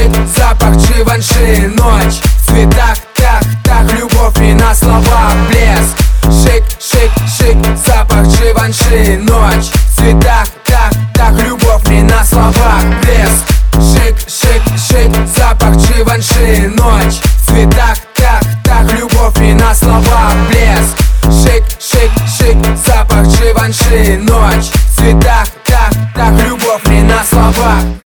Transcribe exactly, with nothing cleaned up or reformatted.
шик, запах Живанши. Ночь в цветах, так, так, любовь и на слова блеск. Шик, шик, шик, запах Живанши. Ночь в цветах,